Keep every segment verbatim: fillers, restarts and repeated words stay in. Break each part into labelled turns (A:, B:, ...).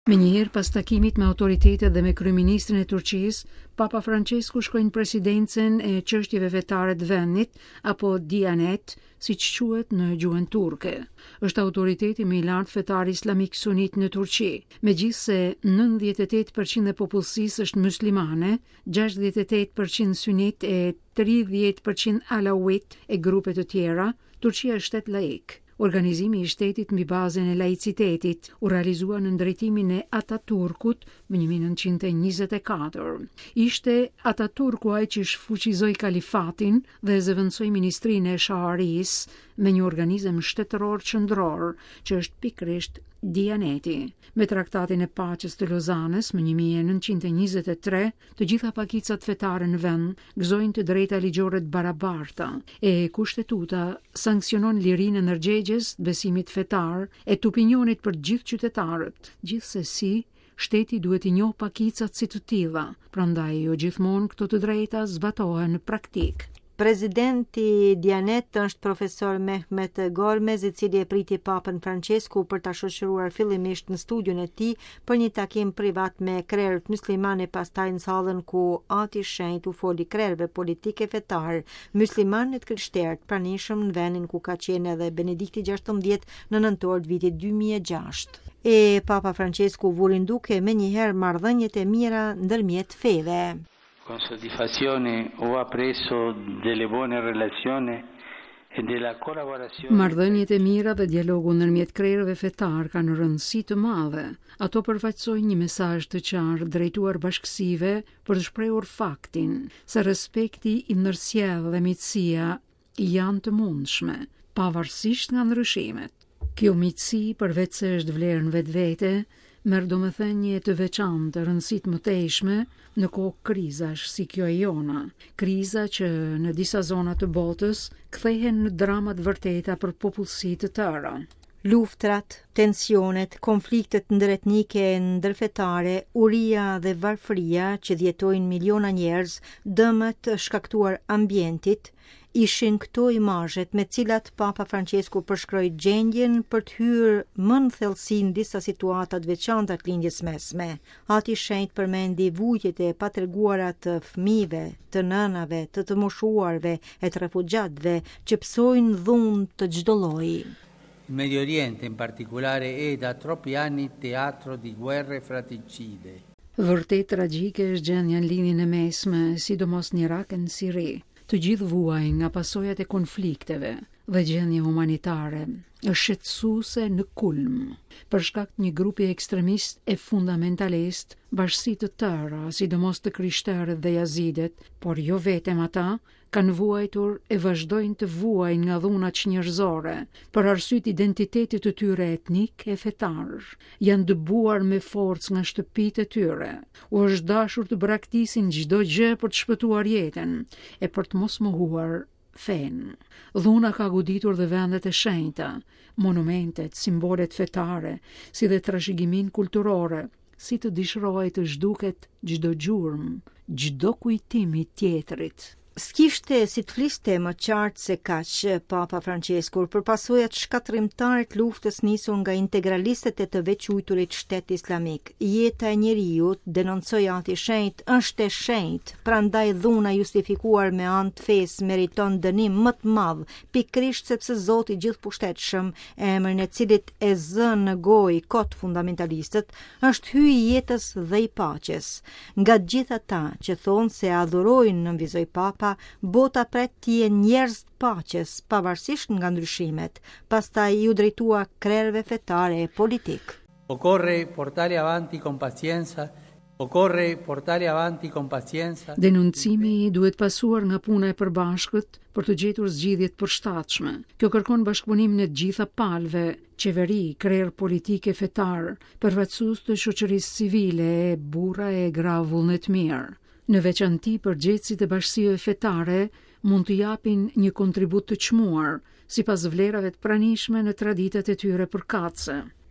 A: Me njëherë pas takimit me autoritetet dhe me kryeministrin e Turqisë, Papa Francesku shkoi në presidencën e çështjeve fetare të vendit, apo Diyanet, siç quhet në gjuhën turke. Është autoriteti më i lartë fetar islamik sunit në Turqi. Megjithse nëntëdhjetë e tetë përqind e popullsisë është muslimane, gjashtëdhjetë e tetë përqind sunit e tridhjetë përqind alawit e grupe të tjera, Turqia është shtet laik. Organizimi i shtetit mbi bazën e laicitetit u realizua në drejtimin e Ataturkut në një mijë e nëntëqind e njëzet e katër. Ishte Ataturku ai që shfuqizoi kalifatin dhe zëvendësoi ministrinë e Shaharis me një organizëm shtetëror qendror, që është pikërisht Diyaneti. Me traktatin e paqes të Lozanës më një mijë e nëntëqind e njëzet e tre, të gjitha pakicat fetare në vend gëzojnë të drejta ligjore të barabarta, e kushtetuta sanksionon lirinë e ndërgjegjes, besimit fetar e të opinionit për gjithë qytetarët. Gjithsesi, shteti duhet i njohë pakicat si të tilla, prandaj jo gjithmonë këto të drejta zbatohen në praktikë.
B: Presidenti Diyanet është profesor Mehmet Gormez, i cili e priti Papën Francesku për ta shoqëruar fillimisht në studion e tij për një takim privat me krerët muslimane, pastaj në sallën ku Ati i Shenjtë u foli krerëve politike fetar, muslimanë të krishterë të pranishëm në vendin ku ka qenë edhe Benedikti gjashtëmbëdhjetë në nëntor të vitit dy mijë e gjashtë. E Papa Francesku vuri nduke menjëherë marrëdhëniet e mira ndërmjet feve.
C: Con soddisfazione ho appreso delle buone relazioni e della collaborazione.
A: Marrëdhëniet e mira dhe dialogu ndërmjet krerëve fetar kanë rëndësi të madhe. Ato përfaqësojnë një mesazh të qartë drejtuar bashkësive për të shprehur faktin se respekti i ndërsjellë dhe miqësia janë të mundshme, pavarësisht nga ndryshimet. Kjo miqësi, përveç se është vlerë në vetvete, merr domethënie të veçantë rëndësi të mëtejshme në kohë krizash si kjo e jona, kriza që në disa zona të botës kthehen në drama të vërteta për popullsi të tëra.
B: Luftrat, tensionet, konfliktet ndëretnike ndërfetare, uria dhe varfëria që dhjetojnë miliona njerëz, dëmet shkaktuar ambientit, ishin këto imazhet me cilat Papa Francesku përshkroi gjendjen për të hyrë më në thellësi në disa situata të veçanta të lindjes mesme. Ati i Shenjtë përmendi vujtjet e patreguara të fëmijëve, të nënave, të të moshuarve e të refugjatëve që psojnë dhunë të çdo lloji.
C: Il Medio Oriente in particolare è da troppi anni teatro di guerre fratricide.
A: Vërtet tragjike është gjendja në linjën e mesme, sidomos në Irak e në Siri. Të gjithë vuajnë nga pasojat e konflikteve dhe gjendja humanitare është shqetësuese në kulm. Për shkak të një grupi ekstremist e fundamentalist, bashkësi të tëra, sidomos të krishterët dhe jazidet, por jo vetëm ata, kanë vuajtur e vazhdojnë të vuajnë nga dhunat njerëzore për arsye të identitetit të tyre etnik e fetar. Janë dëbuar me forcë nga shtëpitë e tyre. U është dashur të braktisin çdo gjë për të shpëtuar jetën e për të mos mohuar fen. Dhuna ka goditur dhe vendet e shenjta, monumentet, simbolet fetare, si dhe trashëgimin kulturore, si të dishrohet të zhduket çdo gjurmë, çdo kujtim i tjetrit.
B: S'kishte si të fliste më qartë se kaq Papa Francesku për pasojat shkatërrimtare të luftës nisur nga integralistët e të veçujturit shtet islamik. Jeta e njeriut, denoncoi Ati i Shenjtë, është e shenjtë, prandaj dhuna justifikuar me anë të fesë meriton dënim më të madh, pikërisht sepse Zoti gjithëpushtetshëm, emrin e cilit e zë në gojë kot fundamentalistët, është hyj i jetës dhe i paqes. Nga të gjithë ata që thonë se adhurojnë nënvizoi Papa, bota pret të jenë njerëz të paqes, pavarësisht nga ndryshimet, pastaj ju drejtua krerëve fetare e politik.
C: Occorre portare avanti con pazienza, occorre portare avanti con pazienza.
A: Denoncimi duhet pasuar nga puna e përbashkët për të gjetur zgjidhje të përshtatshme. Kjo kërkon bashkëpunimin e të gjitha palëve, qeveri, krerë politike fetar, përfaqësues të shoqërisë civile, e burra e gra vullnet mirë. Në veçanti përgjegjësit e bashkësive fetare mund të japin një kontribut të çmuar, sipas vlerave të pranishme në traditat e tyre përkatëse.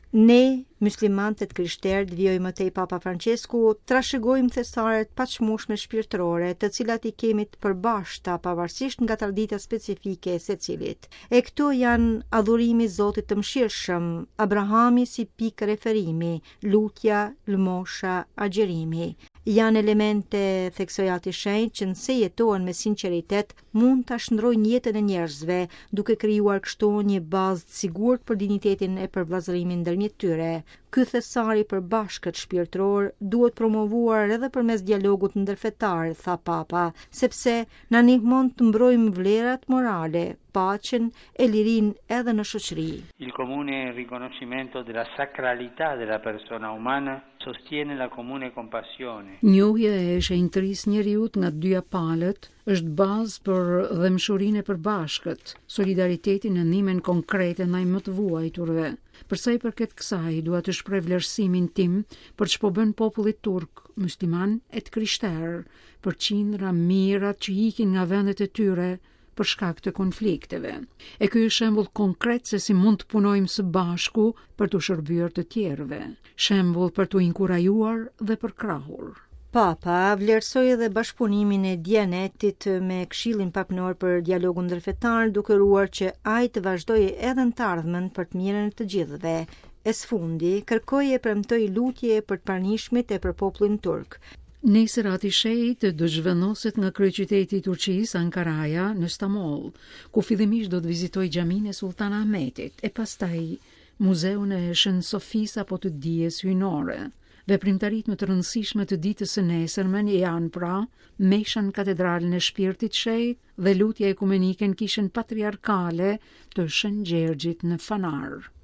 B: Ne, muslimantët krishterët, vjoj mëtej Papa Francesku, trashëgojmë thesaret paqmueshme shpirtërore, të cilat i kemi të përbashkëta pavarësisht nga tradita specifike e secilit. E këto janë adhurimi i Zotit të Mëshirshëm, Abrahami si pikë referimi, lutja, lëmosha, agjerimi. Janë elemente theksojati shenjtë që nëse jetohen me sinqeritet mund ta shndrojnë jetën e njerëzve, duke krijuar kështu një bazë të sigurt për dinjitetin e përvllazërimit ndërmjet tyre. Ky thesar i përbashkët shpirtëror duhet promovuar edhe përmes dialogut ndërfetar, tha Papa, sepse na ndihmon të mbrojmë vlerat morale, paqen e lirinë edhe në shoqëri.
C: Il comune riconoscimento della sacralità della persona umana sostiene la comune compassione.
A: Njohja e shenjtërisë njeriut nga të dyja palët është bazë për dëmshurinë e përbashkët, solidaritetin e ndihmën konkrete ndaj më të vuajturve. Për sa i përket kësaj, dua të shpreh vlerësimin tim për ç'po bën populli turk, musliman e të krishterë, për qindra mirat që ikin nga vendet e tyre për shkak të konflikteve. E ky është shembull konkret se si mund të punojmë së bashku për të shërbyer të tjerëve, shembull për të inkurajuar dhe për krahur.
B: Papa vlerësoi edhe bashkëpunimin e Dianetit me Këshillin Papnor për dialogun ndërfetar, duke ruar që ai të vazhdojë edhe në të ardhmen për të mirën e të gjithëve. E sfundi, kërkoi e premtoi lutje për të pranishmit e për popullin turk.
A: Nesër ati shejt do zhvendoset nga kryeqyteti i Turqisë, Ankaraja, në Stamboll, ku fillimisht do të vizitoj xhaminë e Sultan Ahmetit e pastaj muzeun e Shën Sofisë apo të dijes hyjnore. Veprimtaritë më të rëndësishme të ditës së nesërmen janë pra mesha në katedralën e Shpirtit Shenjtë dhe lutja ekumenike në kishën patriarkale të Shën Gjergjit në Fanar.